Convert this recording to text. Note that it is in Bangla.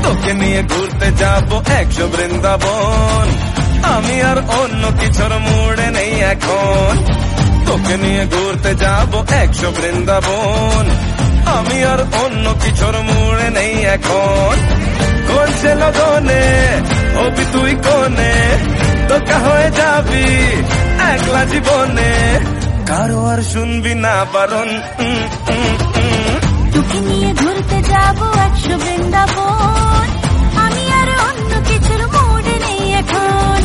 তোকে নিয়ে ঘুরতে যাব 100 বৃন্দাবন, আমি আর অন্য কিছুর মুড়ে নেই এখন। তোকে নিয়ে ঘুরতে যাব 100 বৃন্দাবন, আমি আর অন্য কিছুর মুড়ে নেই এখন। করছে লগনে হবি তুই কোনে, তোকা হয়ে যাবি একলা জীবনে, কারো আর শুনবি না বারণ। তোকে নিয়ে ঘুরতে যাব 100 বৃন্দাবন, আমি আর অন্য কিছুর